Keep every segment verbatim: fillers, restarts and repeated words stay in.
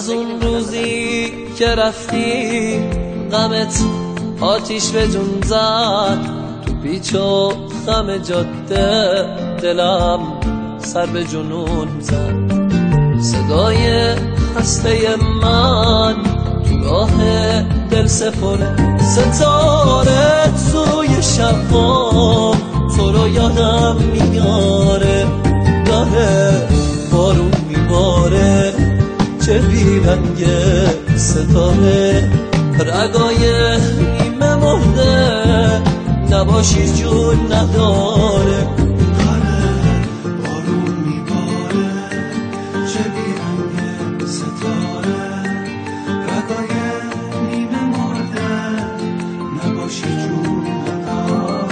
از اون روزی که رفتی غمت آتیش به جون زد، تو پیچ و خم جاده دلم سر به جنون زد. صدای خسته من تو راه دل سپره، ستاره توی شبام تو رو یادم میاره. داره بارون میباره چه بیرنگه ستاره، رگای نیمه مرده نباشی جون نداره. بارون میباره چه بیرنگه ستاره، رگای نیمه مرده نباشی جون نداره.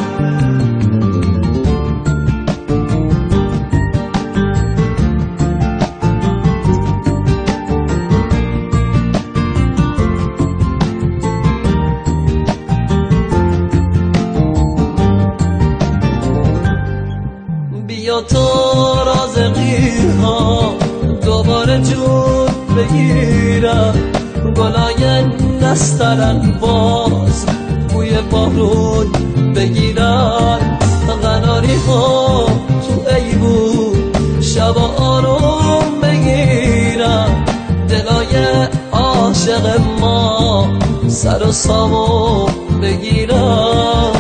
بیا تو رازقی‌ها دوباره جون بگیرم، گلای نسترن باز بوی بارون بگیرن. قناری ها تو ایوون شب آروم بگیرن، دلای عاشق ما سر و سامون بگیرن.